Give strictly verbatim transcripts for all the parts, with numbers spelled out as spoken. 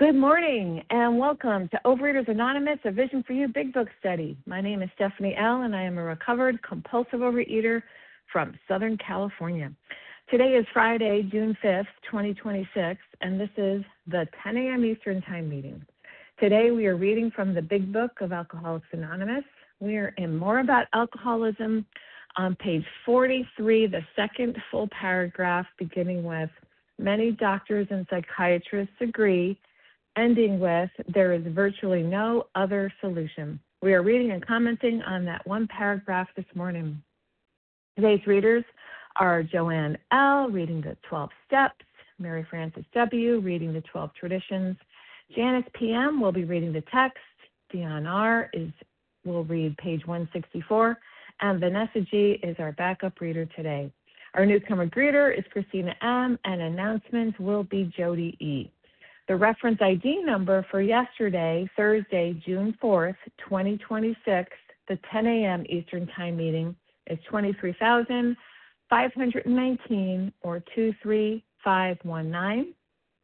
Good morning and welcome to Overeaters Anonymous, a Vision for You Big Book Study. My name is Stephanie L. and I am a recovered compulsive overeater from Southern California. Today is Friday, June fifth, twenty twenty-six, and this is the ten a.m. Eastern Time meeting. Today we are reading from the Big Book of Alcoholics Anonymous. We are in More About Alcoholism on page forty-three, the second full paragraph, beginning with, many doctors and psychiatrists agree, ending with, there is virtually no other solution. We are reading and commenting on that one paragraph this morning. Today's readers are Joanne L., reading the twelve Steps, Mary Frances W., reading the twelve Traditions, Janice P M. will be reading the text, Dion R. is will read page one sixty-four, and Vanessa G. is our backup reader today. Our newcomer greeter is Christina M., and announcements will be Jody E. The reference I D number for yesterday, Thursday, June fourth, twenty twenty-six, the ten a.m. Eastern Time meeting is twenty-three thousand five hundred nineteen or two three five one nine.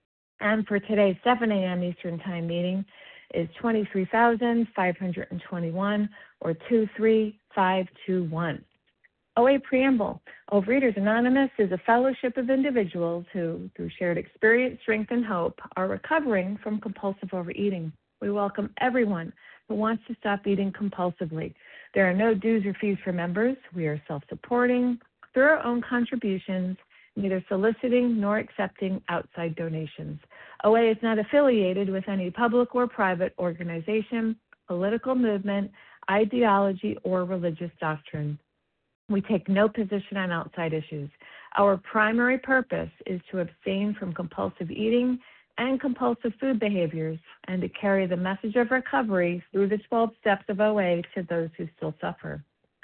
And for today's seven a.m. Eastern Time meeting is twenty-three thousand five hundred twenty-one or two three five two one. O A Preamble. Overeaters Anonymous is a fellowship of individuals who, through shared experience, strength, and hope, are recovering from compulsive overeating. We welcome everyone who wants to stop eating compulsively. There are no dues or fees for members. We are self-supporting through our own contributions, neither soliciting nor accepting outside donations. O A is not affiliated with any public or private organization, political movement, ideology, or religious doctrine. We take no position on outside issues. Our primary purpose is to abstain from compulsive eating and compulsive food behaviors and to carry the message of recovery through the twelve steps of O A to those who still suffer.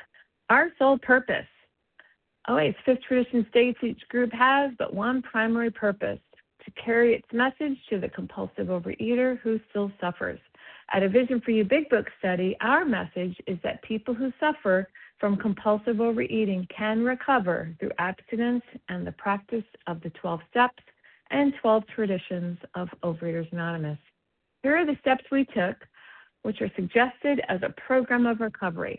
Our sole purpose. O A's fifth tradition states each group has but one primary purpose, to carry its message to the compulsive overeater who still suffers. At a Vision for You Big Book Study, our message is that people who suffer from compulsive overeating can recover through abstinence and the practice of the twelve steps and twelve traditions of Overeaters Anonymous. Here are the steps we took, which are suggested as a program of recovery.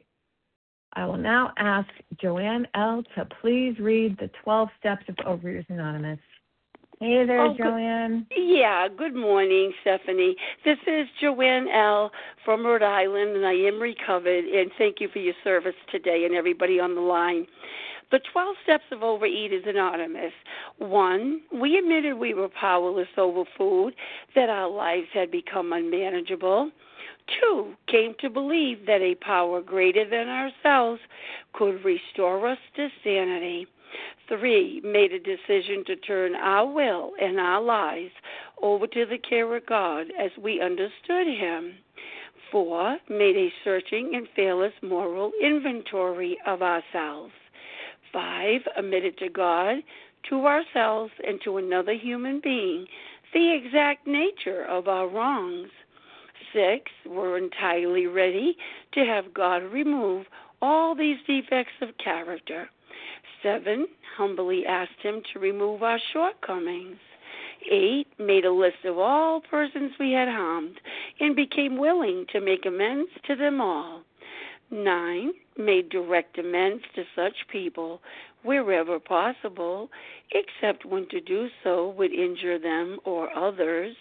I will now ask Joanne L. to please read the twelve steps of Overeaters Anonymous. Hey there, oh, Joanne. Good, yeah, good morning, Stephanie. This is Joanne L. from Rhode Island, and I am recovered, and thank you for your service today and everybody on the line. The twelve steps of Overeaters Anonymous. One, we admitted we were powerless over food, that our lives had become unmanageable. Two, came to believe that a power greater than ourselves could restore us to sanity. Three, made a decision to turn our will and our lives over to the care of God as we understood Him. Four, made a searching and fearless moral inventory of ourselves. Five, admitted to God, to ourselves, and to another human being the exact nature of our wrongs. Six, were entirely ready to have God remove all these defects of character. Seven, humbly asked Him to remove our shortcomings. Eight, made a list of all persons we had harmed and became willing to make amends to them all. Nine, made direct amends to such people wherever possible, except when to do so would injure them or others.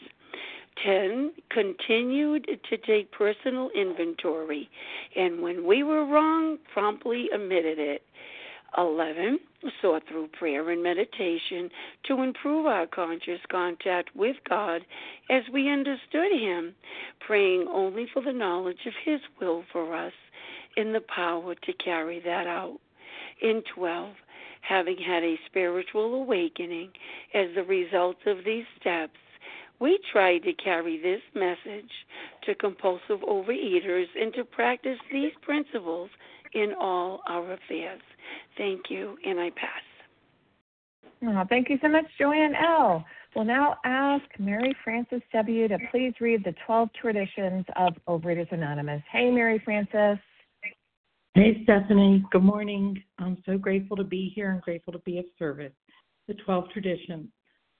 Ten, continued to take personal inventory, and when we were wrong, promptly admitted it. Eleven, sought through prayer and meditation to improve our conscious contact with God as we understood Him, praying only for the knowledge of His will for us and the power to carry that out. In twelve, having had a spiritual awakening as the result of these steps, we try to carry this message to compulsive overeaters and to practice these principles in all our affairs. Thank you, and I pass. Oh, thank you so much, Joanne L. We'll now ask Mary Frances W. to please read the twelve traditions of Overeaters Anonymous. Hey, Mary Frances. Hey, Stephanie. Good morning. I'm so grateful to be here and grateful to be of service. The twelve traditions.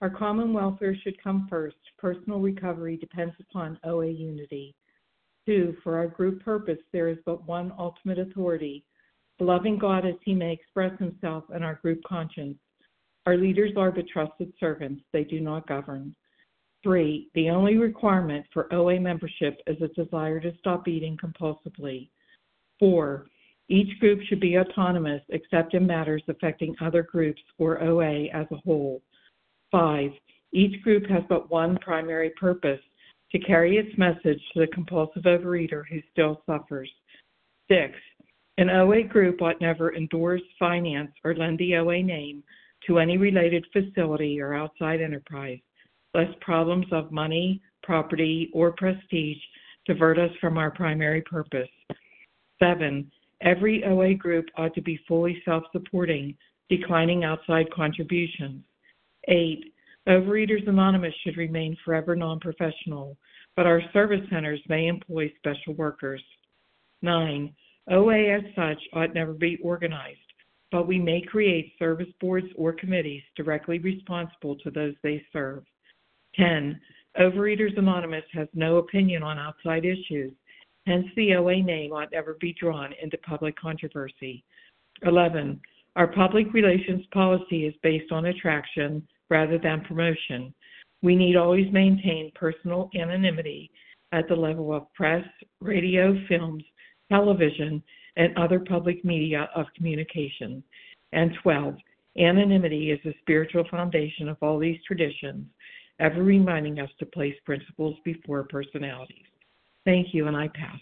Our common welfare should come first. Personal recovery depends upon O A unity. Two, for our group purpose, there is but one ultimate authority, the loving God as he may express himself in our group conscience. Our leaders are but trusted servants. They do not govern. Three, the only requirement for O A membership is a desire to stop eating compulsively. Four, each group should be autonomous except in matters affecting other groups or O A as a whole. Five, each group has but one primary purpose, to carry its message to the compulsive overeater who still suffers. Six, an O A group ought never endorse, finance, or lend the O A name to any related facility or outside enterprise, lest problems of money, property, or prestige divert us from our primary purpose. Seven, every O A group ought to be fully self-supporting, declining outside contributions. Eight, Overeaters Anonymous should remain forever non-professional, but our service centers may employ special workers. Nine, O A as such ought never be organized, but we may create service boards or committees directly responsible to those they serve. Ten, Overeaters Anonymous has no opinion on outside issues, hence the O A name ought never be drawn into public controversy. Eleven, our public relations policy is based on attraction rather than promotion. We need always maintain personal anonymity at the level of press, radio, films, television, and other public media of communication. And twelve, anonymity is the spiritual foundation of all these traditions, ever reminding us to place principles before personalities. Thank you, and I pass.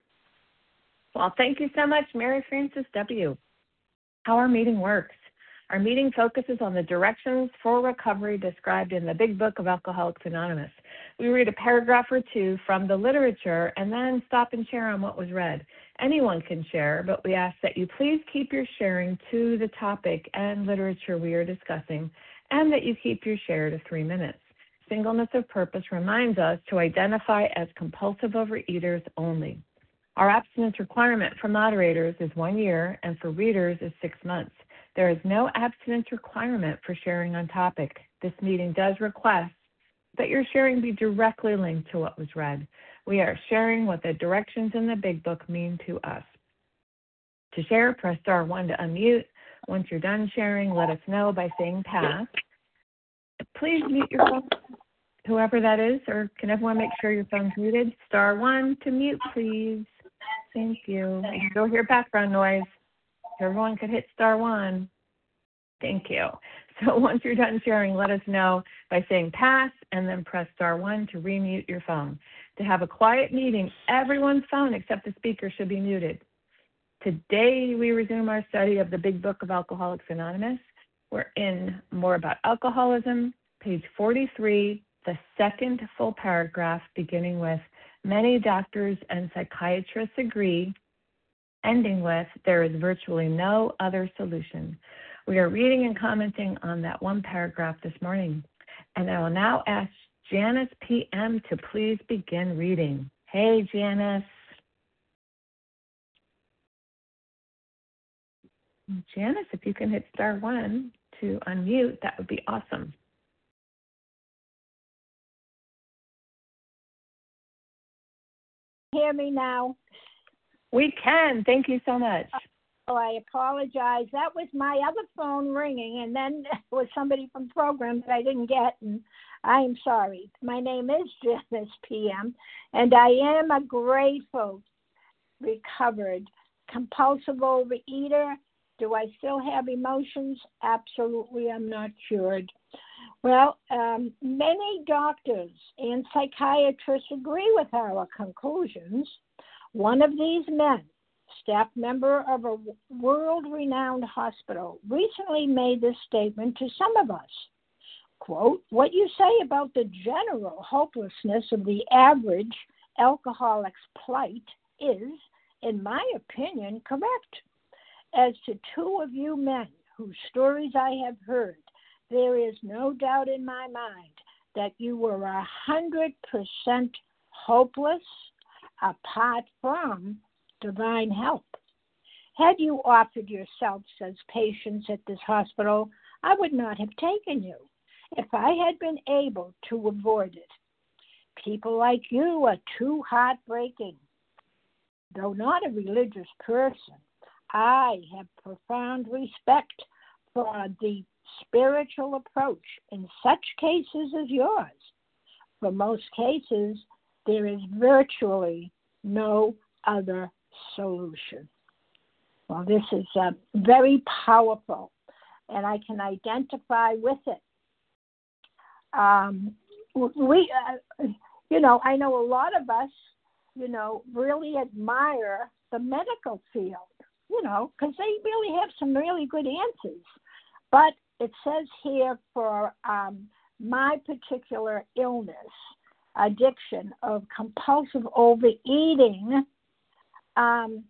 Well, thank you so much, Mary Frances W. How our meeting works. Our meeting focuses on the directions for recovery described in the Big Book of Alcoholics Anonymous. We read a paragraph or two from the literature and then stop and share on what was read. Anyone can share, but we ask that you please keep your sharing to the topic and literature we are discussing, and that you keep your share to three minutes. Singleness of purpose reminds us to identify as compulsive overeaters only. Our abstinence requirement for moderators is one year, and for readers is six months. There is no abstinence requirement for sharing on topic. This meeting does request that your sharing be directly linked to what was read. We are sharing what the directions in the Big Book mean to us. To share, press star one to unmute. Once you're done sharing, let us know by saying pass. Please mute your phone, whoever that is, or can everyone make sure your phone's muted? Star one to mute, please. Thank you. I can still hear background noise. If everyone could hit star one. Thank you. So once you're done sharing, let us know by saying pass and then press star one to remute your phone. To have a quiet meeting, everyone's phone except the speaker should be muted. Today we resume our study of the Big Book of Alcoholics Anonymous. We're in More About Alcoholism, page forty-three, the second full paragraph beginning with many doctors and psychiatrists agree, ending with there is virtually no other solution. We are reading and commenting on that one paragraph this morning. And I will now ask Janice P M to please begin reading. Hey, Janice. Janice, if you can hit star one to unmute, that would be awesome. Hear me now? We can. Thank you so much. Oh, I apologize. That was my other phone ringing, and then it was somebody from program that I didn't get, and I am sorry. My name is Janice P M, and I am a grateful, recovered, compulsive overeater. Do I still have emotions? Absolutely, I'm not cured. Well, um, many doctors and psychiatrists agree with our conclusions. One of these men, staff member of a world-renowned hospital, recently made this statement to some of us. Quote, what you say about the general hopelessness of the average alcoholic's plight is, in my opinion, correct. As to two of you men whose stories I have heard, there is no doubt in my mind that you were a hundred percent hopeless apart from divine help. Had you offered yourselves as patients at this hospital, I would not have taken you. if I had been able to avoid it. People like you are too heartbreaking. Though not a religious person, I have profound respect for the spiritual approach in such cases as yours. For most cases, there is virtually no other solution. Well, this is uh, very powerful, and I can identify with it. Um, we, uh, you know, I know a lot of us, you know, really admire the medical field, you know, because they really have some really good answers. But it says here for um, my particular illness, addiction of compulsive overeating, um,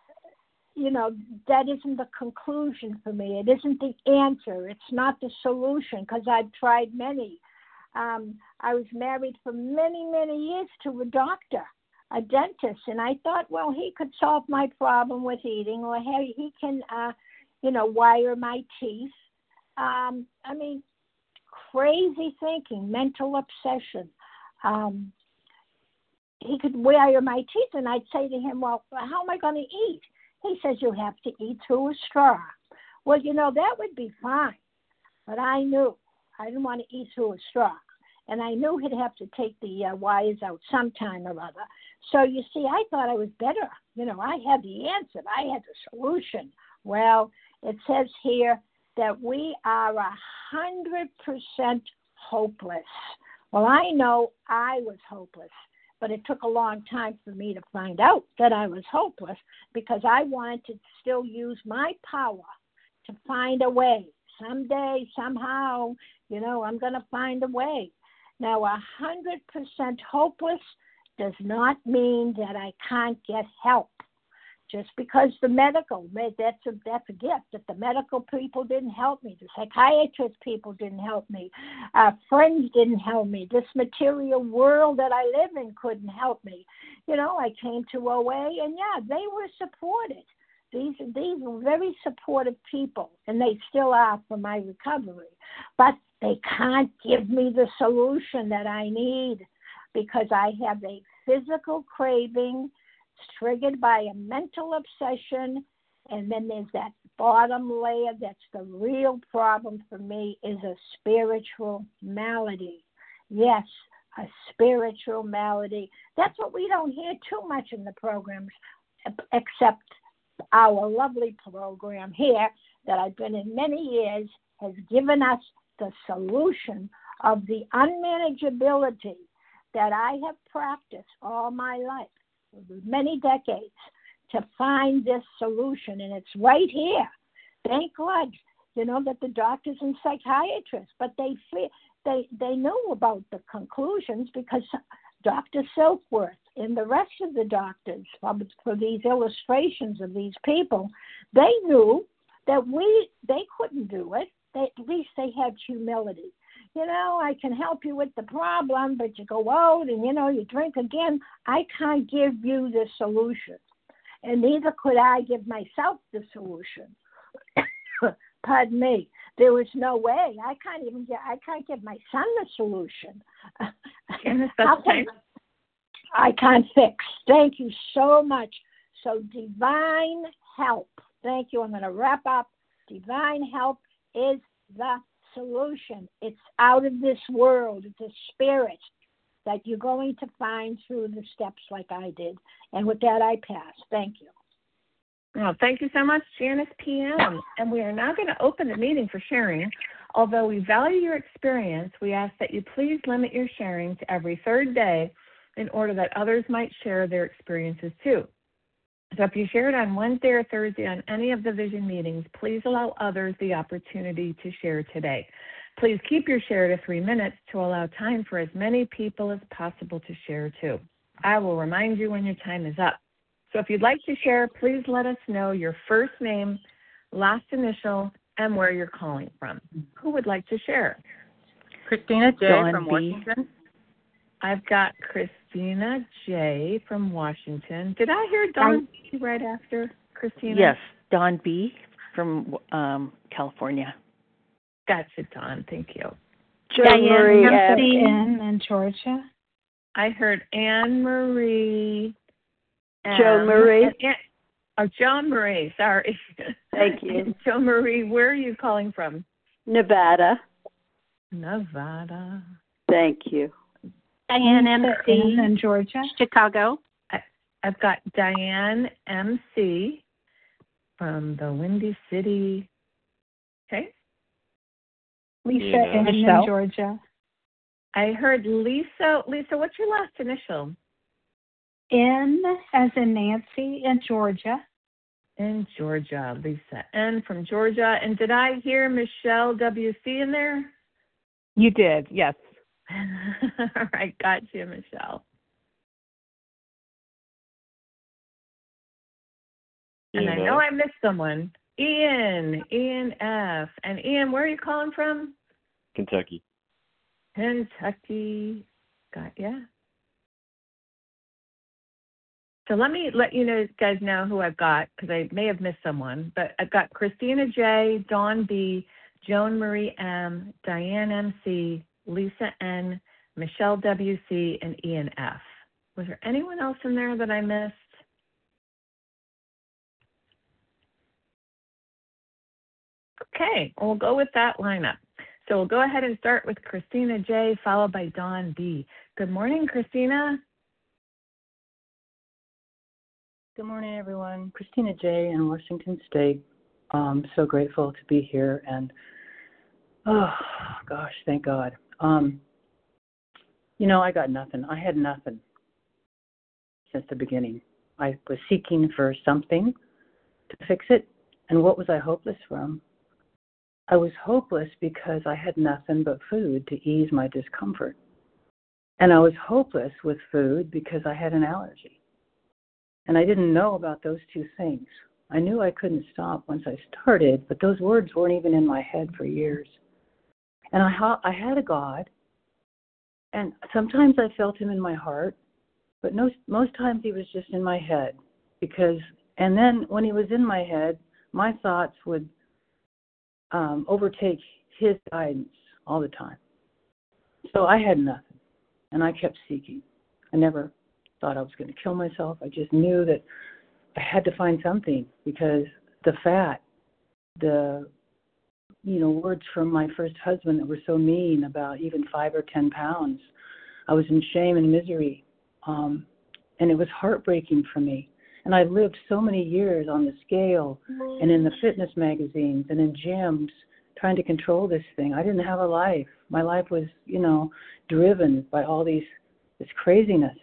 you know, that isn't the conclusion for me. It isn't the answer. It's not the solution, because I've tried many. Um, I was married for many, many years to a doctor, a dentist, and I thought, well, he could solve my problem with eating, or hey, he can, uh, you know, wire my teeth. Um, I mean, crazy thinking, mental obsession. Um, he could wire my teeth, and I'd say to him, well, how am I going to eat? He says, you have to eat through a straw. Well, you know, that would be fine, but I knew I didn't want to eat through a straw, and I knew he'd have to take the uh, wires out sometime or other. So, you see, I thought I was better. You know, I had the answer. I had the solution. Well, it says here that we are a hundred percent hopeless. Well, I know I was hopeless, but it took a long time for me to find out that I was hopeless, because I wanted to still use my power to find a way. Someday, somehow, you know, I'm going to find a way. Now, a hundred percent hopeless does not mean that I can't get help. Just because the medical, that's a, that's a gift, that the medical people didn't help me, the psychiatrist people didn't help me, uh, friends didn't help me, this material world that I live in couldn't help me. You know, I came to O A, and yeah, they were supported. These, these were very supportive people, and they still are for my recovery. But they can't give me the solution that I need, because I have a physical craving triggered by a mental obsession, and then there's that bottom layer that's the real problem for me, is a spiritual malady. Yes, a spiritual malady. That's what we don't hear too much in the programs, except our lovely program here that I've been in many years has given us the solution of the unmanageability that I have practiced all my life, many decades, to find this solution, and it's right here. Thank God, you know, that the doctors and psychiatrists, but they they they knew about the conclusions, because Doctor Silkworth and the rest of the doctors for, for these illustrations of these people, they knew that we they couldn't do it. They, at least they had humility. You know, I can help you with the problem, but you go out and, you know, you drink again. I can't give you the solution. And neither could I give myself the solution. Pardon me. There was no way. I can't even get, I can't give my son the solution. How can, I can't fix. Thank you so much. So divine help. Thank you. I'm going to wrap up. Divine help is the solution. It's out of this world. It's a spirit that you're going to find through the steps like I did. And with that, I pass. Thank you. Well, thank you so much, Janice P M. And we are now going to open the meeting for sharing. Although we value your experience, we ask that you please limit your sharing to every third day in order that others might share their experiences too. So if you shared on Wednesday or Thursday on any of the Vision meetings, please allow others the opportunity to share today. Please keep your share to three minutes to allow time for as many people as possible to share too. I will remind you when your time is up. So if you'd like to share, please let us know your first name, last initial, and where you're calling from. Who would like to share? Christina J. Dawn from B. Washington. I've got Christina J. from Washington. Did I hear Dawn B. right after Christina? Yes, Dawn B. from um, California. Gotcha, Dawn. Thank you. Joan Marie Diane F. in, in Georgia. I heard Anne Marie. M. Joan Marie. And, and, oh, Joan Marie. Sorry. Thank you. Joan Marie, where are you calling from? Nevada. Nevada. Thank you. Diane M C in Georgia. Chicago. I, I've got Diane M C from the Windy City. Okay. Lisa Yeah. in, in Georgia. I heard Lisa. Lisa, what's your last initial? N as in Nancy in Georgia. In Georgia, Lisa N from Georgia. And did I hear Michelle W C in there? You did, yes. All right, got you, Michelle. And I know I missed someone. Ian, Ian F. And Ian, where are you calling from? Kentucky. Kentucky. Got ya. So let me let you know, guys know who I've got, because I may have missed someone. But I've got Christina J, Dawn B, Joan Marie M, Diane M C, Lisa N, Michelle W C, and Ian F. Was there anyone else in there that I missed? Okay, we'll go with that lineup. So we'll go ahead and start with Christina J, followed by Dawn B. Good morning, Christina. Good morning, everyone. Christina J. in Washington State. Um, so grateful to be here, and oh gosh, thank God. Um, you know, I got nothing. I had nothing since the beginning. I was seeking for something to fix it, and what was I hopeless from? I was hopeless because I had nothing but food to ease my discomfort, and I was hopeless with food because I had an allergy. And I didn't know about those two things. I knew I couldn't stop once I started, but those words weren't even in my head for years. And I, ha- I had a God, and sometimes I felt him in my heart, but no, most times he was just in my head. Because, and then when he was in my head, my thoughts would um, overtake his guidance all the time. So I had nothing, and I kept seeking. I never thought I was going to kill myself. I just knew that I had to find something, because the fat, the, you know, words from my first husband that were so mean about even five or ten pounds, I was in shame and misery, um, and it was heartbreaking for me. And I lived so many years on the scale and in the fitness magazines and in gyms trying to control this thing. I didn't have a life. My life was, you know, driven by all these, this craziness.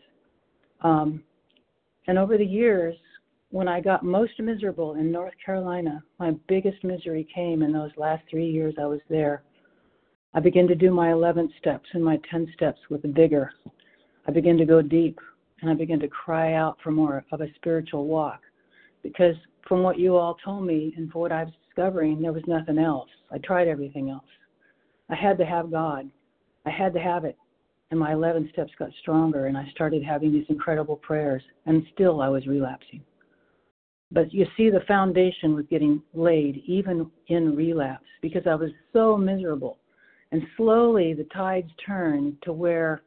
Um, and over the years, when I got most miserable in North Carolina, my biggest misery came in those last three years I was there. I began to do my eleven steps and my ten steps with vigor. I began to go deep, and I began to cry out for more of a spiritual walk, because from what you all told me and for what I was discovering, there was nothing else. I tried everything else. I had to have God. I had to have it. And my eleven steps got stronger, and I started having these incredible prayers, and still I was relapsing. But you see, the foundation was getting laid even in relapse, because I was so miserable. And slowly the tides turned to where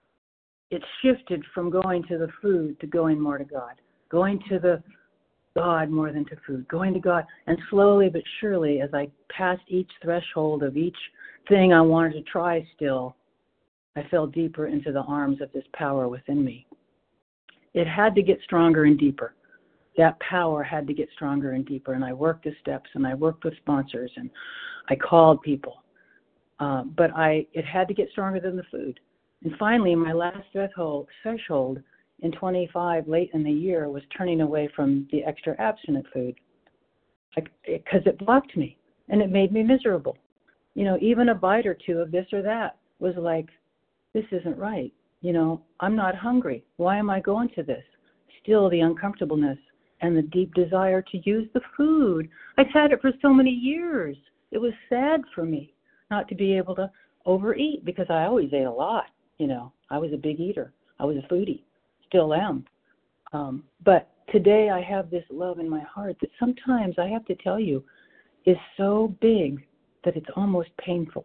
it shifted from going to the food to going more to God, going to the God more than to food, going to God. And slowly but surely, as I passed each threshold of each thing I wanted to try still, I fell deeper into the arms of this power within me. It had to get stronger and deeper. That power had to get stronger and deeper. And I worked the steps, and I worked with sponsors, and I called people. Uh, but I, it had to get stronger than the food. And finally, my last threshold, threshold in twenty-five, late in the year, was turning away from the extra abstinent food, because it, it blocked me, and it made me miserable. You know, even a bite or two of this or that was like, this isn't right. You know, I'm not hungry. Why am I going to this? Still the uncomfortableness and the deep desire to use the food. I've had it for so many years. It was sad for me not to be able to overeat, because I always ate a lot. You know, I was a big eater. I was a foodie. Still am. Um, but today I have this love in my heart that sometimes I have to tell you is so big that it's almost painful.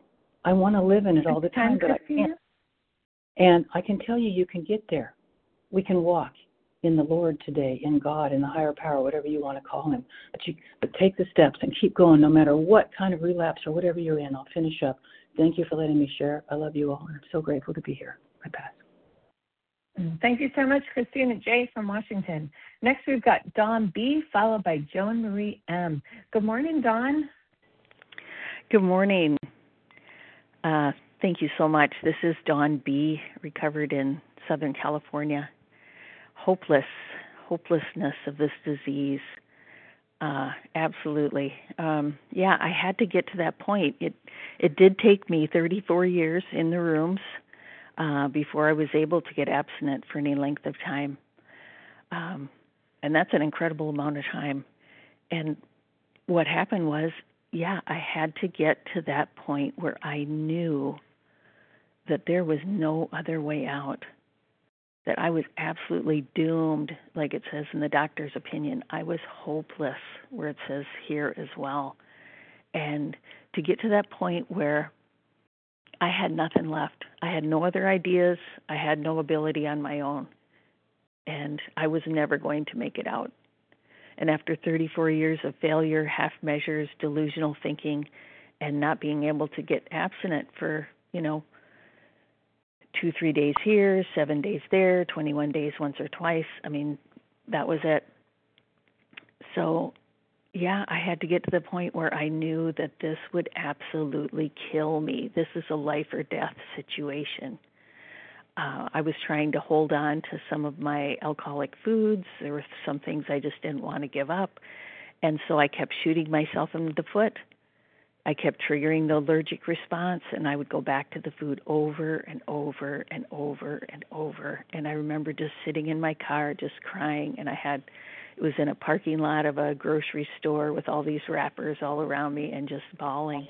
I want to live in it all the time, but I can't. And I can tell you, you can get there. We can walk in the Lord today, in God, in the higher power, whatever you want to call him. But you, but take the steps and keep going, no matter what kind of relapse or whatever you're in. I'll finish up. Thank you for letting me share. I love you all, and I'm so grateful to be here. I pass. Thank you so much, Christina J. from Washington. Next, we've got Dawn B., followed by Joan Marie M. Good morning, Dawn. Good morning. Uh, thank you so much. This is Dawn B., recovered in Southern California. Hopeless, hopelessness of this disease. Uh, absolutely. Um, yeah, I had to get to that point. It it did take me thirty-four years in the rooms uh, before I was able to get abstinent for any length of time. Um, and that's an incredible amount of time. And what happened was, yeah, I had to get to that point where I knew that there was no other way out, that I was absolutely doomed, like it says in the doctor's opinion. I was hopeless, where it says here as well. And to get to that point where I had nothing left. I had no other ideas. I had no ability on my own. And I was never going to make it out. And after thirty-four years of failure, half measures, delusional thinking, and not being able to get abstinent for, you know, two, three days here, seven days there, twenty-one days once or twice, I mean, that was it. So, yeah, I had to get to the point where I knew that this would absolutely kill me. This is a life or death situation. Uh, I was trying to hold on to some of my alcoholic foods. There were some things I just didn't want to give up. And so I kept shooting myself in the foot. I kept triggering the allergic response, and I would go back to the food over and over and over and over. And I remember just sitting in my car, just crying. And I had, it was in a parking lot of a grocery store with all these wrappers all around me and just bawling.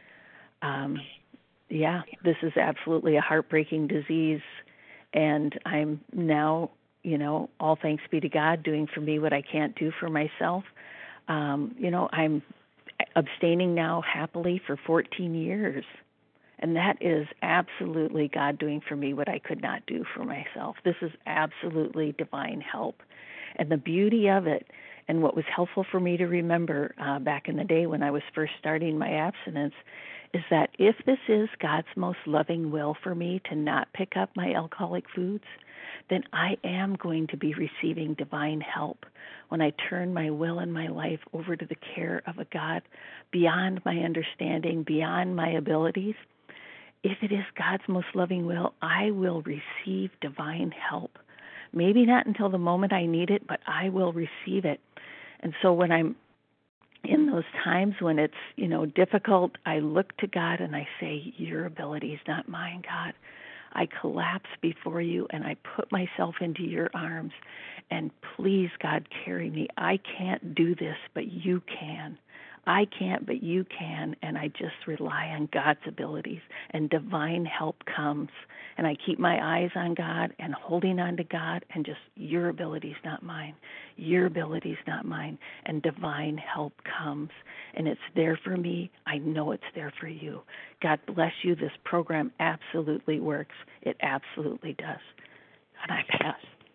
Um, yeah, this is absolutely a heartbreaking disease. And I'm now, you know, all thanks be to God, doing for me what I can't do for myself. Um, you know, I'm abstaining now happily for fourteen years. And that is absolutely God doing for me what I could not do for myself. This is absolutely divine help. And the beauty of it, and what was helpful for me to remember uh, back in the day when I was first starting my abstinence, is that if this is God's most loving will for me to not pick up my alcoholic foods, then I am going to be receiving divine help when I turn my will and my life over to the care of a God beyond my understanding, beyond my abilities. If it is God's most loving will, I will receive divine help. Maybe not until the moment I need it, but I will receive it. And so when I'm in those times when it's, you know, difficult, I look to God and I say, your ability is not mine, God. I collapse before you and I put myself into your arms, and please, God, carry me. I can't do this, but you can. I can't, but you can, and I just rely on God's abilities, and divine help comes. And I keep my eyes on God and holding on to God, and just, your ability is not mine. Your ability is not mine, and divine help comes. And it's there for me. I know it's there for you. God bless you. This program absolutely works. It absolutely does. And I pass.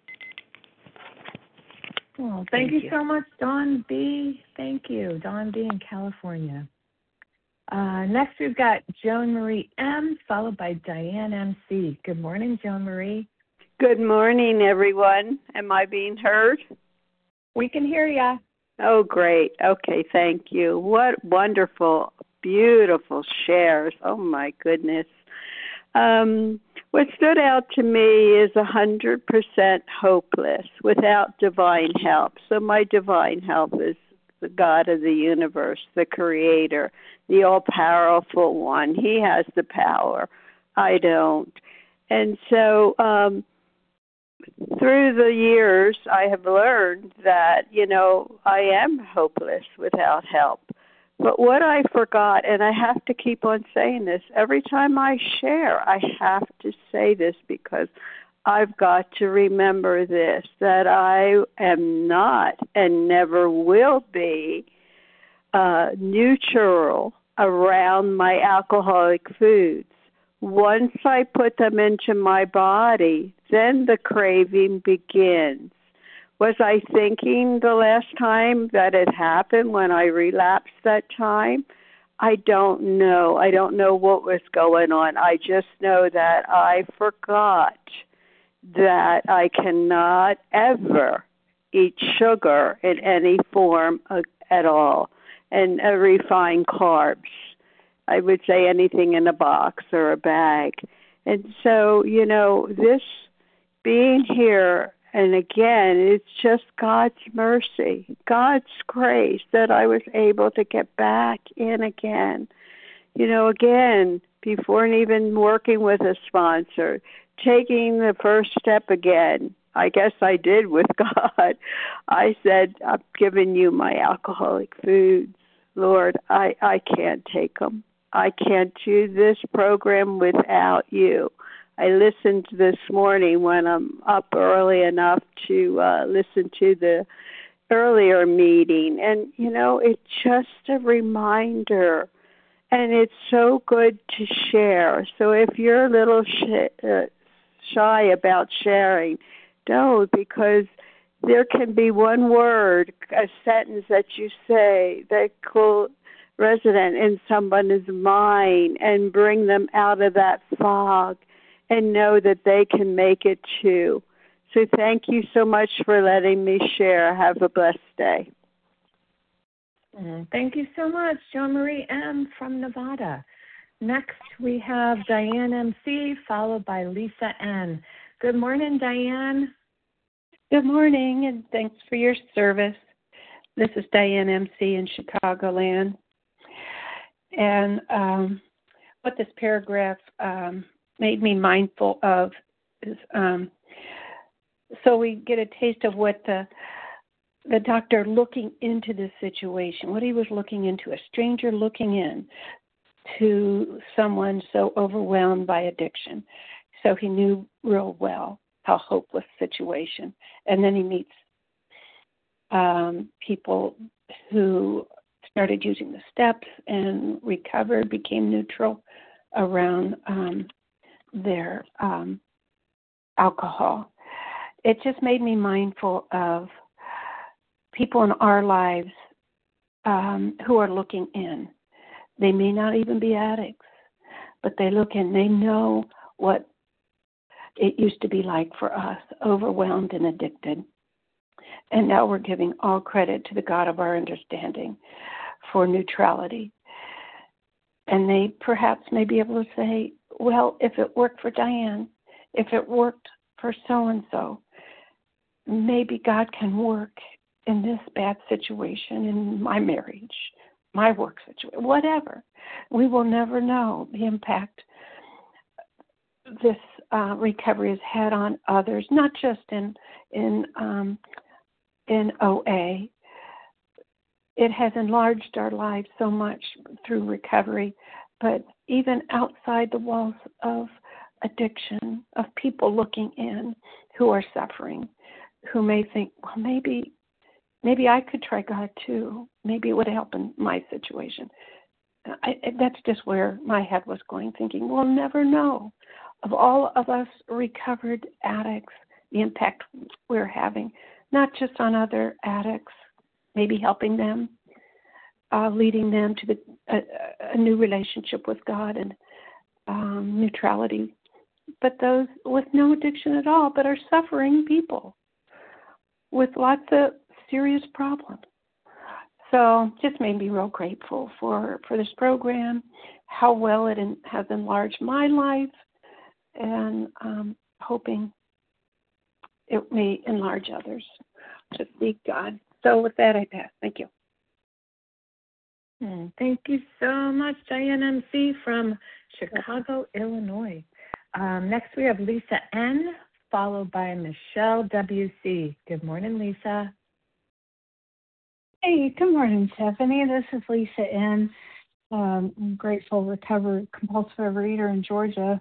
Well, thank, thank you, you so much, Dawn B. Thank you, Dawn B. in California. Uh, next, we've got Joan Marie M., followed by Diane M C. Good morning, Joan Marie. Good morning, everyone. Am I being heard? We can hear you. Oh, great. Okay, thank you. What wonderful, beautiful shares. Oh, my goodness. Um, what stood out to me is one hundred percent hopeless without divine help. So my divine help is the God of the universe, the Creator, the all-powerful one. He has the power. I don't. And so um, through the years, I have learned that, you know, I am hopeless without help. But what I forgot, and I have to keep on saying this, every time I share, I have to say this because I've got to remember this, that I am not and never will be uh, neutral around my alcoholic foods. Once I put them into my body, then the craving begins. Was I thinking the last time that it happened when I relapsed that time? I don't know. I don't know what was going on. I just know that I forgot that I cannot ever eat sugar in any form at all, and uh, refined carbs. I would say anything in a box or a bag. And so, you know, this being here, and again, it's just God's mercy, God's grace that I was able to get back in again. You know, again, before even working with a sponsor, taking the first step again, I guess I did with God. I said, I'm giving you my alcoholic foods. Lord, I, I can't take them. I can't do this program without you. I listened this morning when I'm up early enough to uh, listen to the earlier meeting. And, you know, it's just a reminder. And it's so good to share. So if you're a little sh- uh, shy about sharing, don't, because there can be one word, a sentence that you say that will resonate in someone's mind and bring them out of that fog and know that they can make it too. So thank you so much for letting me share. Have a blessed day. Thank you so much, Joan Marie M. from Nevada. Next, we have Diane M C, followed by Lisa N. Good morning, Diane. Good morning, and thanks for your service. This is Diane M C in Chicagoland. And um, what this paragraph um, made me mindful of is, um, so we get a taste of what the the doctor looking into this situation, what he was looking into, a stranger looking in to someone so overwhelmed by addiction. So he knew real well how hopeless situation. And then he meets um, people who started using the steps and recovered, became neutral around um, their um, alcohol. It just made me mindful of people in our lives um, who are looking in. They may not even be addicts, but they look in. They know what it used to be like for us, overwhelmed and addicted. And now we're giving all credit to the God of our understanding for neutrality. And they perhaps may be able to say, well, if it worked for Diane, if it worked for so-and-so, maybe God can work in this bad situation, in my marriage, my work situation, whatever. We will never know the impact this uh, recovery has had on others, not just in in um, in O A. It has enlarged our lives so much through recovery, but even outside the walls of addiction, of people looking in who are suffering, who may think, well, maybe maybe I could try God too. Maybe it would help in my situation. I, that's just where my head was going, thinking, we'll never know. Of all of us recovered addicts, the impact we're having, not just on other addicts, maybe helping them, uh, leading them to the, a, a new relationship with God and um, neutrality, but those with no addiction at all, but are suffering people with lots of serious problems. So just made me real grateful for, for this program, how well it in, has enlarged my life, and um, hoping it may enlarge others to seek God. So with that, I pass. Thank you. Hmm, thank you so much, Diane M C from Chicago, Illinois. Um, next, we have Lisa N., followed by Michelle W C. Good morning, Lisa. Hey, good morning, Stephanie. This is Lisa N. Um, I'm grateful, recovered compulsive overeater in Georgia.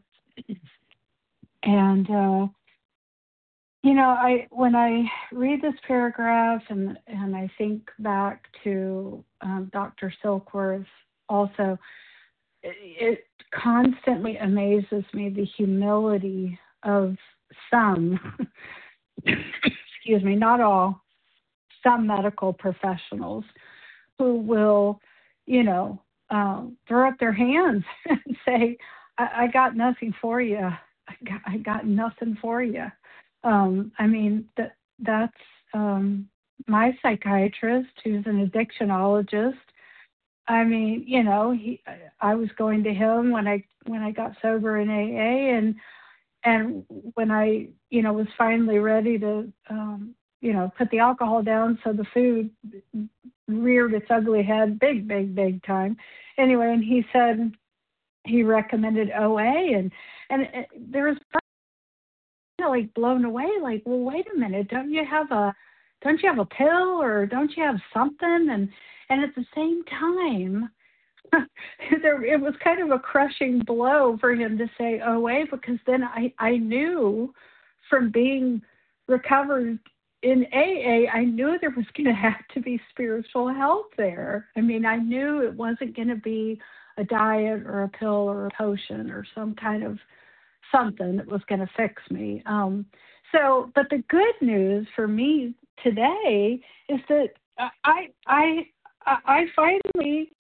And, uh, you know, I when I read this paragraph and, and I think back to um, Doctor Silkworth's also, it, it constantly amazes me the humility of some, excuse me, not all, some medical professionals who will, you know, uh, throw up their hands and say, I, I got nothing for you. I got, I got nothing for you. Um, I mean, that that's um, my psychiatrist, who's an addictionologist. I mean, you know, he, I was going to him when I when I got sober in A A, and and when I, you know, was finally ready to, um, you know, put the alcohol down, so the food reared its ugly head, big, big, big time. Anyway, and he said he recommended O A, and and it, there was kind of like blown away, like, well, wait a minute, don't you have a, don't you have a pill, or don't you have something? And and at the same time, there, it was kind of a crushing blow for him to say O A, because then I, I knew from being recovered in A A, I knew there was going to have to be spiritual help there. I mean, I knew it wasn't going to be a diet or a pill or a potion or some kind of something that was going to fix me. Um, so, but the good news for me today is that I, I, I finally,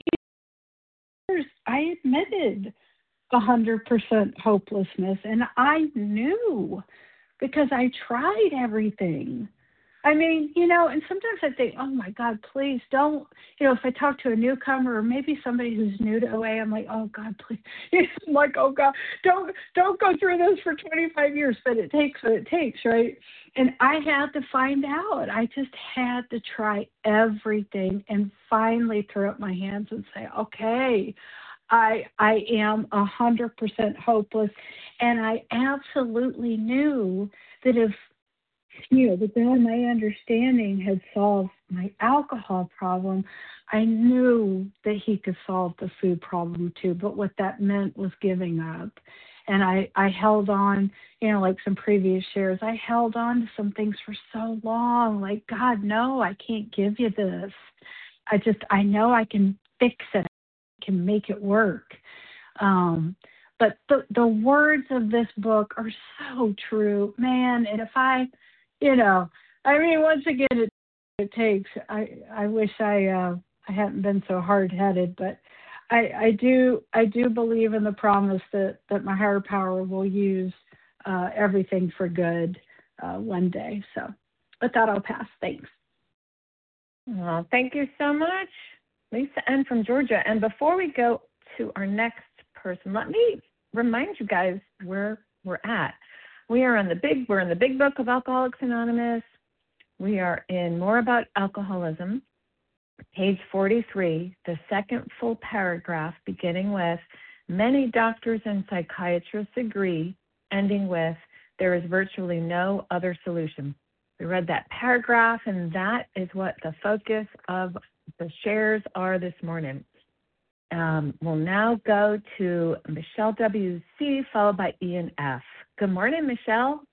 I admitted one hundred percent hopelessness, and I knew because I tried everything. I mean, you know, and sometimes I think, oh my God, please don't, you know, if I talk to a newcomer or maybe somebody who's new to O A, I'm like, oh God, please. I'm like, oh God, don't, don't go through this for twenty-five years, but it takes what it takes, right? And I had to find out. I just had to try everything and finally throw up my hands and say, okay, I I am one hundred percent hopeless. And I absolutely knew that if, you know, that then my understanding had solved my alcohol problem, I knew that he could solve the food problem too. But what that meant was giving up. And I, I held on, you know, like some previous shares, I held on to some things for so long. Like, God, no, I can't give you this. I just, I know I can fix it. I can make it work. Um, but the, the words of this book are so true, man. And if I, you know, I mean, once again, it, it takes, I, I wish I, uh, I hadn't been so hard-headed, but I, I do, I do believe in the promise that, that my higher power will use uh, everything for good uh, one day. So with that, I'll pass. Thanks. Oh, thank you so much, Lisa N. from Georgia. And before we go to our next person, let me remind you guys where we're at. We are on the big, we're in the big book of Alcoholics Anonymous. We are in More About Alcoholism, page forty-three, the second full paragraph, beginning with, many doctors and psychiatrists agree, ending with, there is virtually no other solution. We read that paragraph, and that is what the focus of the shares are this morning. Um, we'll now go to Michelle W C, followed by Ian F. Good morning, Michelle.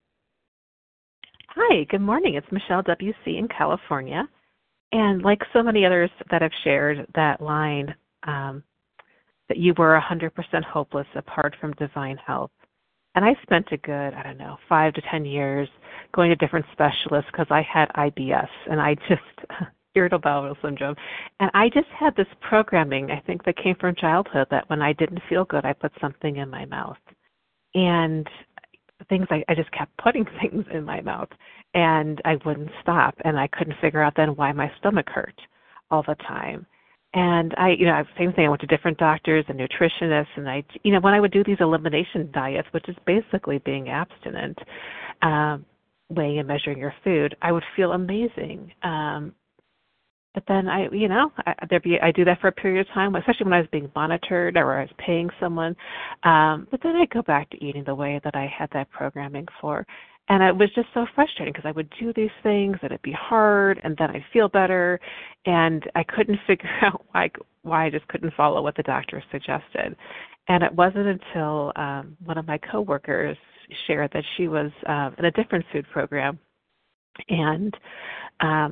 Hi, good morning. It's Michelle W C in California. And like so many others that have shared that line, um, that you were one hundred percent hopeless apart from divine help. And I spent a good, I don't know, five to ten years going to different specialists because I had I B S and I just, irritable bowel syndrome. And I just had this programming, I think, that came from childhood, that when I didn't feel good, I put something in my mouth. And things, I, I just kept putting things in my mouth. And I wouldn't stop, and I couldn't figure out then why my stomach hurt all the time. And I, you know, same thing. I went to different doctors and nutritionists, and I, you know, when I would do these elimination diets, which is basically being abstinent, um, weighing and measuring your food, I would feel amazing. Um, but then I, you know, I, there'd be, I do that for a period of time, especially when I was being monitored or I was paying someone. Um, but then I go back to eating the way that I had that programming for. And it was just so frustrating because I would do these things and it'd be hard, and then I'd feel better, and I couldn't figure out why why I just couldn't follow what the doctor suggested. And it wasn't until um, one of my coworkers shared that she was um, in a different food program, and um,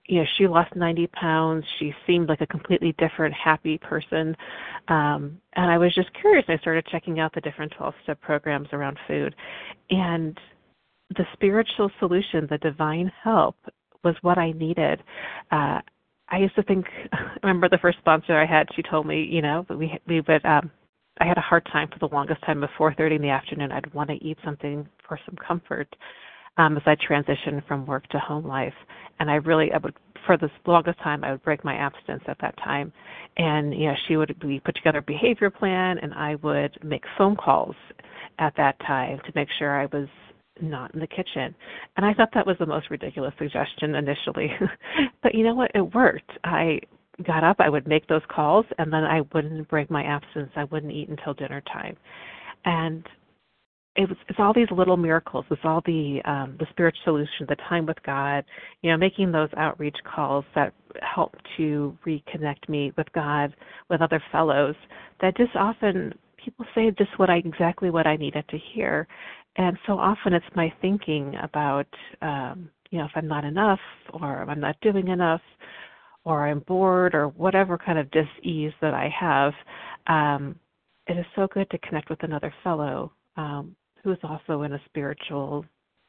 you know, she lost ninety pounds. She seemed like a completely different, happy person. Um, and I was just curious. I started checking out the different twelve-step programs around food. And the spiritual solution, the divine help, was what I needed. Uh, I used to think, I remember the first sponsor I had, she told me, you know, we we would, um, I had a hard time for the longest time at four thirty in the afternoon. I'd want to eat something for some comfort um, as I transitioned from work to home life. And I really, I would, for the longest time, I would break my abstinence at that time. And, you know, she would we put together a behavior plan, and I would make phone calls at that time to make sure I was not in the kitchen. And I thought that was the most ridiculous suggestion initially. But you know what? It worked. I got up, I would make those calls, and then I wouldn't break my abstinence. I wouldn't eat until dinner time. And it was, it's all these little miracles. It's all the um, the spiritual solution, the time with God, you know, making those outreach calls that help to reconnect me with God, with other fellows, that just often people say just what I exactly what I needed to hear. And so often it's my thinking about, um, you know, if I'm not enough, or I'm not doing enough, or I'm bored, or whatever kind of dis-ease that I have. Um, it is so good to connect with another fellow um, who is also in a spiritual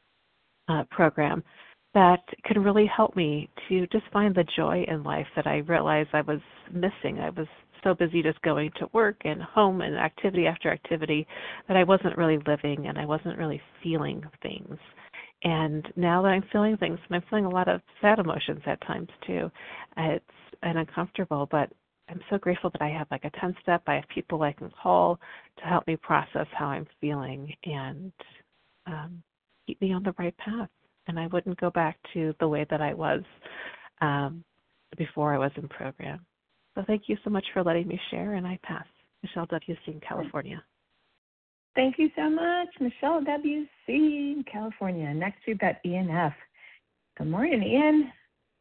uh, program that can really help me to just find the joy in life that I realized I was missing. I was so busy just going to work and home and activity after activity that I wasn't really living, and I wasn't really feeling things. And now that I'm feeling things, and I'm feeling a lot of sad emotions at times too, it's and uncomfortable, but I'm so grateful that I have like a ten-step. I have people I can call to help me process how I'm feeling and um, keep me on the right path. And I wouldn't go back to the way that I was um, before I was in program. So thank you so much for letting me share, and I pass. Michelle W C in California. Thank you so much, Michelle W C in California. Next, we've got Ian F. Good morning, Ian.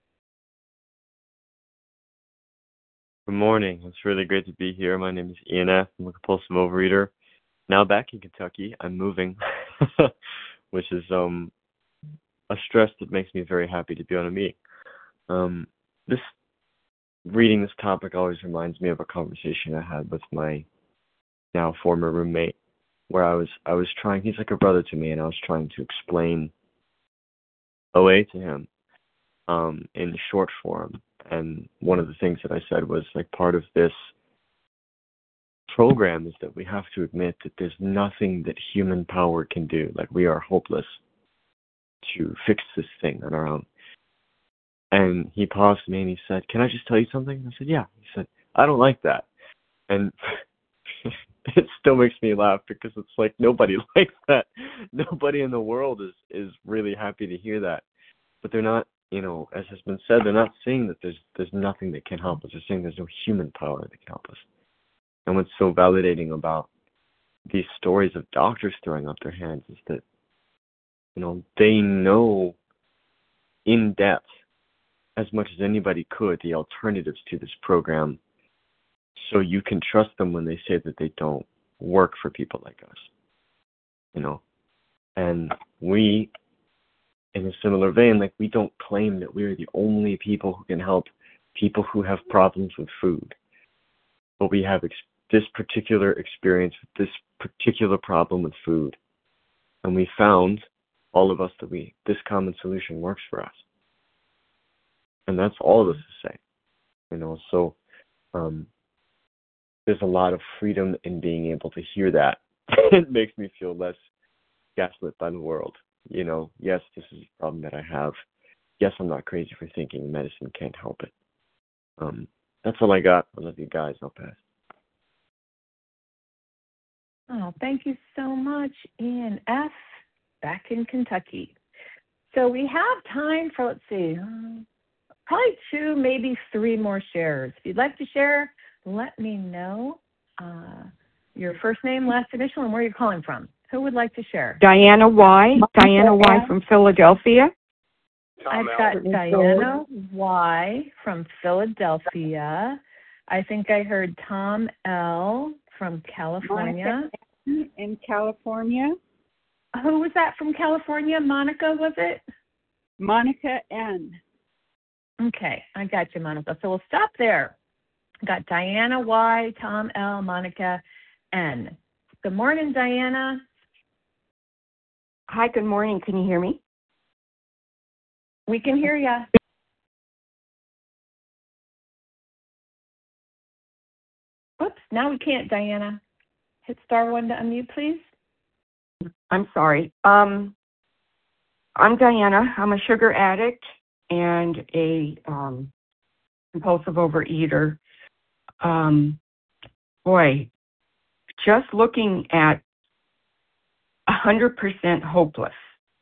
Good morning. It's really great to be here. My name is Ian F. I'm a compulsive overeater. Now back in Kentucky. I'm moving, which is um a stress that makes me very happy to be on a meeting. Um, this reading this topic always reminds me of a conversation I had with my now former roommate, where I was I was trying. He's like a brother to me, and I was trying to explain O A to him um, in short form. And one of the things that I said was, like, part of this program is that we have to admit that there's nothing that human power can do. Like, we are hopeless to fix this thing on our own. And he paused me and he said, "Can I just tell you something?" And I said, "Yeah." He said, "I don't like that." And it still makes me laugh, because it's like nobody likes that. Nobody in the world is, is really happy to hear that. But they're not, you know, as has been said, they're not saying that there's there's nothing that can help us. They're saying there's no human power that can help us. And what's so validating about these stories of doctors throwing up their hands is that, you know, they know in depth, as much as anybody could, the alternatives to this program, so you can trust them when they say that they don't work for people like us, you know. And we, in a similar vein, like, we don't claim that we're the only people who can help people who have problems with food, but we have ex- this particular experience with this particular problem with food, and we found, all of us, that we this common solution works for us. And that's all of us to say, you know. So um, there's a lot of freedom in being able to hear that. It makes me feel less gaslit by the world. You know, yes, this is a problem that I have. Yes, I'm not crazy for thinking medicine can't help it. Um, that's all I got. I love you guys. I'll pass. Oh, thank you so much, Ian F. back in Kentucky. So we have time for, let's see, um, probably two, maybe three more shares. If you'd like to share, let me know uh, your first name, last initial, and where you're calling from. Who would like to share? Diana Y. Diana Y. from Philadelphia. I've got Diana Y. from Philadelphia. I think I heard Tom L. from California. Monica in California. Who was that from California? Monica, was it? Monica N. Okay, I got you, Monica. So we'll stop there. Got Diana Y, Tom L, Monica N. Good morning, Diana. Hi, good morning. Can you hear me? We can hear you. Oops, now we can't, Diana. Hit star one to unmute, please. I'm sorry. Um, I'm Diana. I'm a sugar addict and a um, compulsive overeater. Um, boy, just looking at one hundred percent hopeless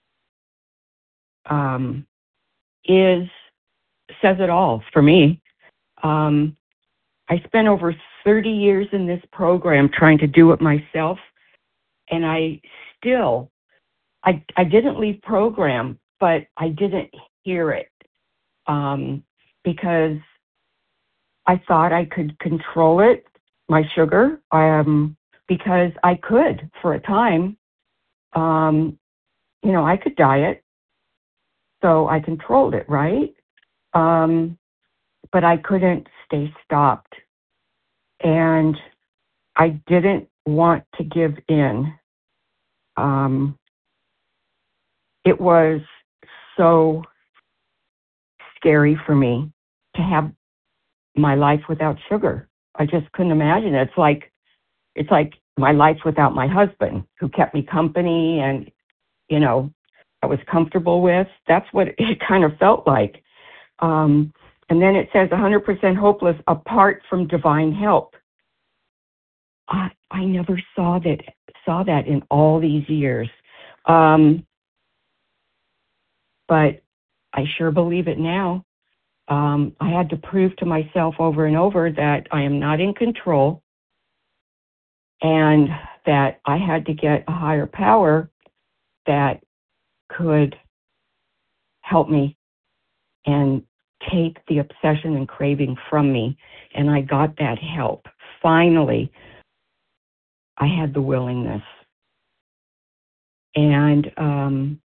um, is says it all for me. Um, I spent over thirty years in this program trying to do it myself, and I still, I, I didn't leave program, but I didn't hear it um, because I thought I could control it, my sugar, um, because I could for a time. Um, you know, I could diet, so I controlled it, right? Um, but I couldn't stay stopped. And I didn't want to give in. Um, it was so scary for me to have my life without sugar. I just couldn't imagine it. It's like it's like my life without my husband, who kept me company and, you know, I was comfortable with. That's what it kind of felt like. Um, and then it says one hundred percent hopeless apart from divine help. I, I never saw that saw that in all these years. Um, but I sure believe it now. Um, I had to prove to myself over and over that I am not in control and that I had to get a higher power that could help me and take the obsession and craving from me. And I got that help. Finally, I had the willingness. And um,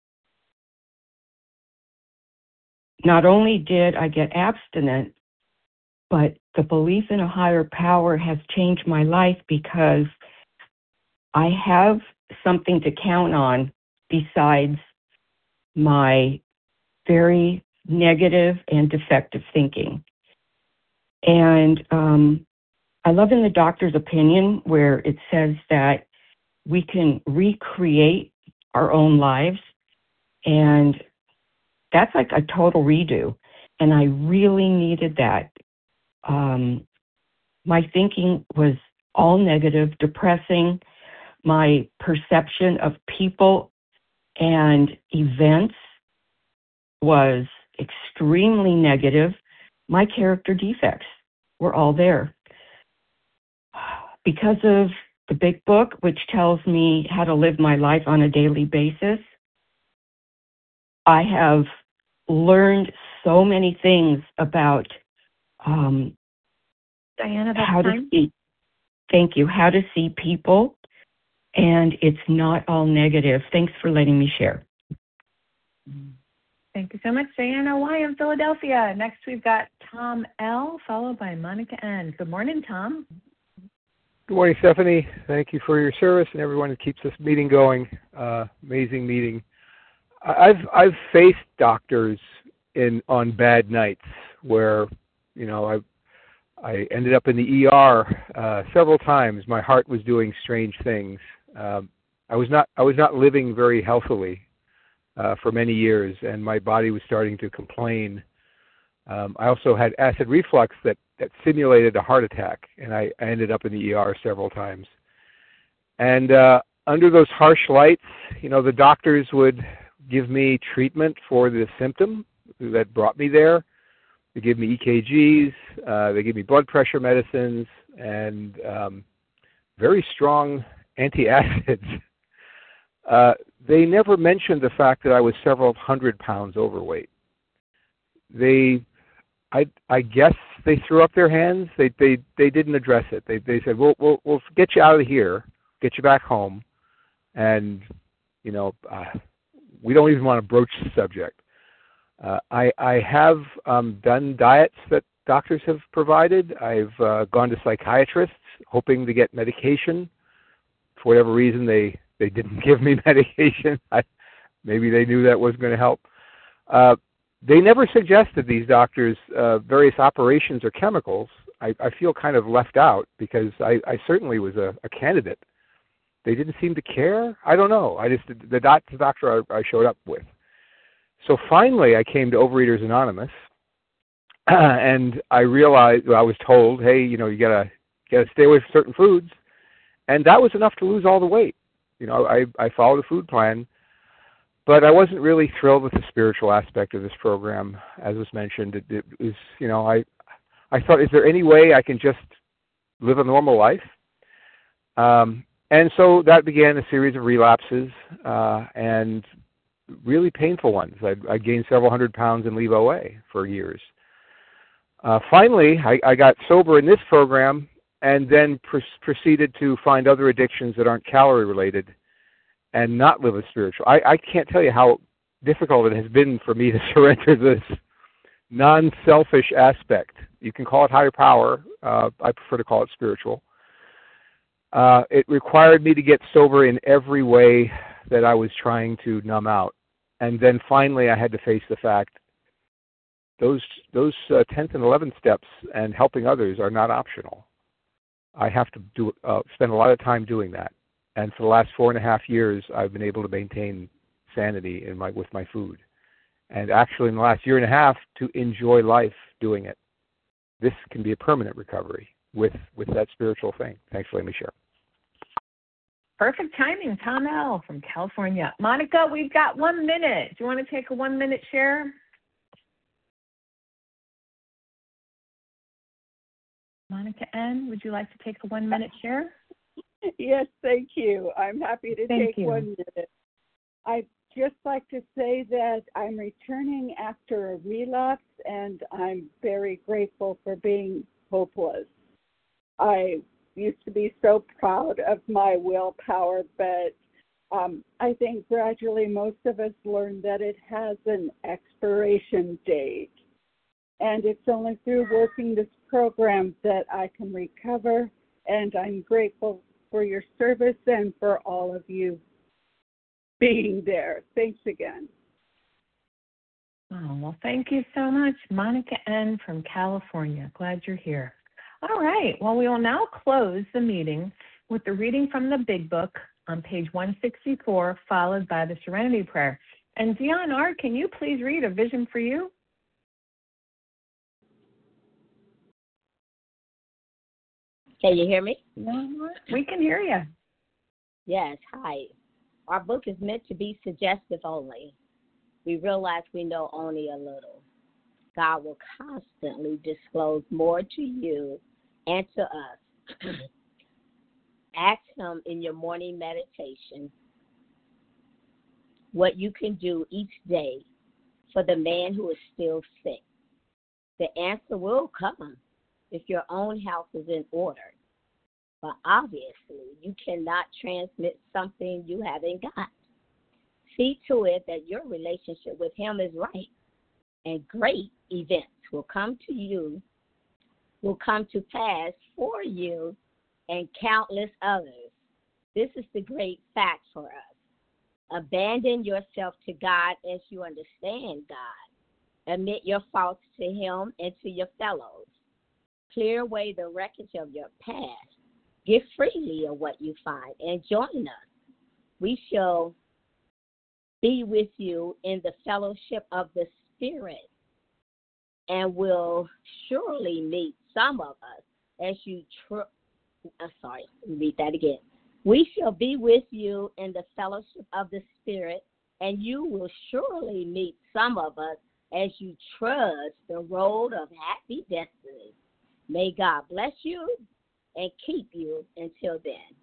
not only did I get abstinent, but the belief in a higher power has changed my life because I have something to count on besides my very negative and defective thinking. And um, I love in the doctor's opinion where it says that we can recreate our own lives, and that's like a total redo. And I really needed that. Um, my thinking was all negative, depressing. My perception of people and events was extremely negative. My character defects were all there. Because of the big book, which tells me how to live my life on a daily basis, I have learned so many things about um, Diana, that's how to time. see. Thank you. How to see people, and it's not all negative. Thanks for letting me share. Thank you so much, Diana Y in Philadelphia. Next, we've got Tom L, followed by Monica N. Good morning, Tom. Good morning, Stephanie. Thank you for your service and everyone who keeps this meeting going. Uh, amazing meeting. I've I've faced doctors in on bad nights where, you know, I I ended up in the E R uh, several times. My heart was doing strange things. Um, I was not I was not living very healthily uh, for many years, and my body was starting to complain. Um, I also had acid reflux that, that simulated a heart attack, and I, I ended up in the E R several times. And uh, under those harsh lights, you know, the doctors would give me treatment for the symptom that brought me there. They give me E K Gs, uh, they give me blood pressure medicines, and um, very strong antacids. Uh, they never mentioned the fact that I was several hundred pounds overweight. They, I, I guess they threw up their hands. They, they, they didn't address it. They, they said, "We'll, we'll, we'll get you out of here, get you back home, and, you know, uh, we don't even want to broach the subject." Uh, I, I have um, done diets that doctors have provided. I've uh, gone to psychiatrists hoping to get medication. For whatever reason, they, they didn't give me medication. I, maybe they knew that wasn't going to help. Uh, they never suggested, these doctors, uh, various operations or chemicals. I, I feel kind of left out because I, I certainly was a, a candidate. They didn't seem to care. I don't know. I just the, doc, the doctor I, I showed up with. So finally, I came to Overeaters Anonymous, and I realized, well, I was told, hey, you know, you gotta gotta stay away from certain foods, and that was enough to lose all the weight. You know, I I followed a food plan, but I wasn't really thrilled with the spiritual aspect of this program, as was mentioned. It, it was, you know, I I thought, is there any way I can just live a normal life? Um, and so that began a series of relapses, uh, and really painful ones. I, I gained several hundred pounds in leave O A for years. Uh, finally, I, I got sober in this program and then pr- proceeded to find other addictions that aren't calorie related and not live as spiritual. I, I can't tell you how difficult it has been for me to surrender this non-selfish aspect. You can call it higher power. Uh, I prefer to call it spiritual. Uh, it required me to get sober in every way that I was trying to numb out. And then finally I had to face the fact those those uh, tenth and eleventh steps and helping others are not optional. I have to do uh, spend a lot of time doing that. And for the last four and a half years, I've been able to maintain sanity in my with my food. And actually in the last year and a half, to enjoy life doing it. This can be a permanent recovery with, with that spiritual thing. Thanks for letting me share. Perfect timing, Tom L. from California. Monica, we've got one minute. Do you want to take a one-minute share? Monica N., would you like to take a one-minute share? Yes, thank you. I'm happy to thank take you. one minute. I'd just like to say that I'm returning after a relapse, and I'm very grateful for being hopeless. I used to be so proud of my willpower, but um, I think gradually most of us learn that it has an expiration date. And it's only through working this program that I can recover, and I'm grateful for your service and for all of you being there. Thanks again. Oh, well, thank you so much, Monica N. from California. Glad you're here. All right. Well, we will now close the meeting with the reading from the Big Book on page one sixty-four, followed by the Serenity Prayer. And Dion R., can you please read A Vision for You? Can you hear me? We can hear you. Yes, hi. Our book is meant to be suggestive only. We realize we know only a little. God will constantly disclose more to you and to us. Ask Him in your morning meditation what you can do each day for the man who is still sick. The answer will come if your own house is in order. But obviously, you cannot transmit something you haven't got. See to it that your relationship with Him is right, and great events will come to you, will come to pass for you and countless others. This is the great fact for us. Abandon yourself to God as you understand God. Admit your faults to Him and to your fellows. Clear away the wreckage of your past. Give freely of what you find and join us. We shall be with you in the fellowship of the Spirit and will surely meet some of us as you tr- I'm sorry, read that again. We shall be with you in the fellowship of the Spirit, and you will surely meet some of us as you trudge the road of happy destiny. May God bless you and keep you until then.